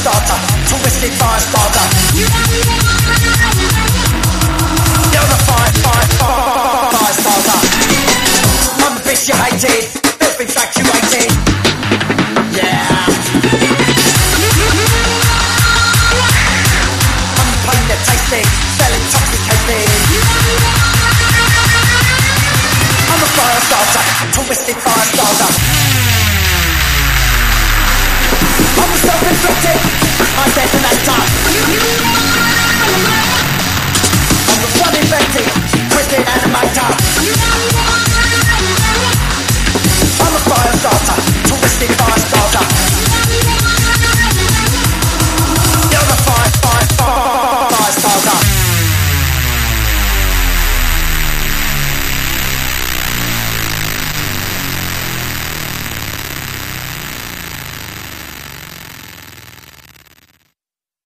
starter, twisted fire starter. You're the fire starter. I'm the bitch you hated, filth infatuated.